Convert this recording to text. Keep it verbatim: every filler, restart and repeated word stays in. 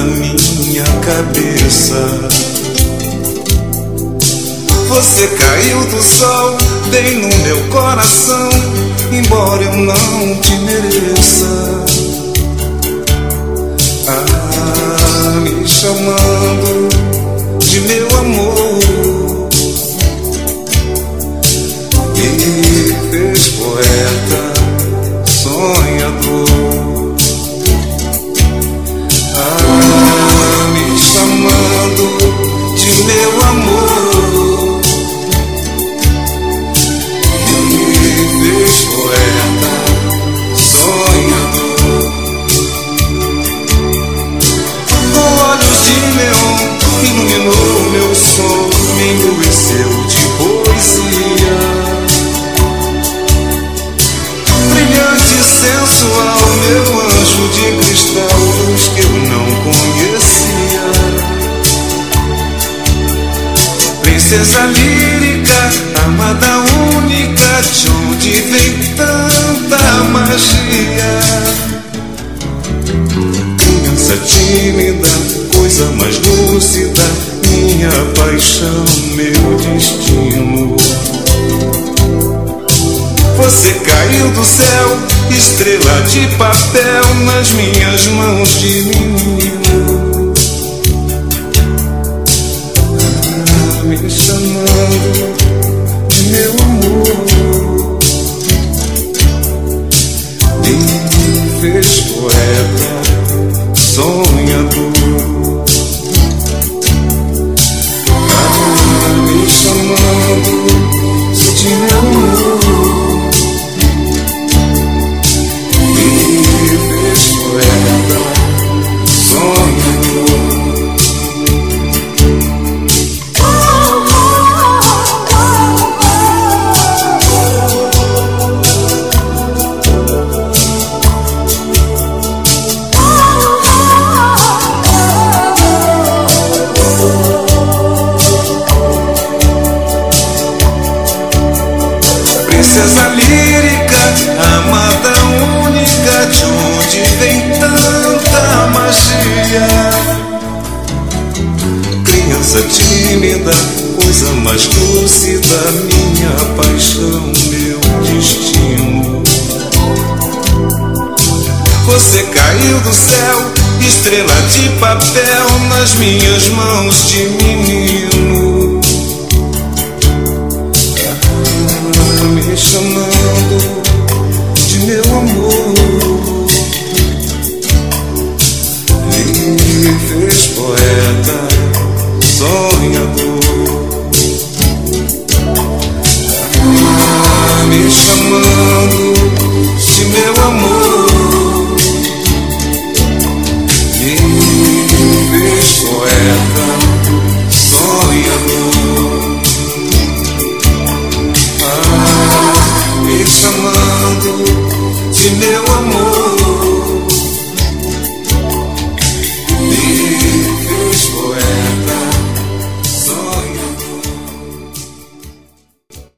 da minha cabeça. Você caiu do sol bem no meu coração, embora eu não te mereça. Ah, me chamando de meu amor, me fez poeta, sonhador. Ah, me chamando de meu amor, me fez poeta, sonhador. Com olhos de neon iluminou meu som, me enlouqueceu de poesia. Brilhante e sensual, meu anjo de cristal, luz que eu não conhecia. Princesa lírica, amada única, de onde vem tanta magia? Criança tímida, coisa mais lúcida, minha paixão, meu destino. Você caiu do céu, estrela de papel, nas minhas mãos de menino. Ah, me chamando de meu amor, me fez poeta, sonhador. Ah, me chamando de meu amor, me fez poeta, sonhador. Princesa lírica, amada única, de onde vem tanta magia? Criança tímida, coisa mais lúcida, minha paixão, meu destino. Você caiu do céu, estrela de papel, nas minhas mãos de menino. Me chamando de meu amor, me fez poeta, sonhador.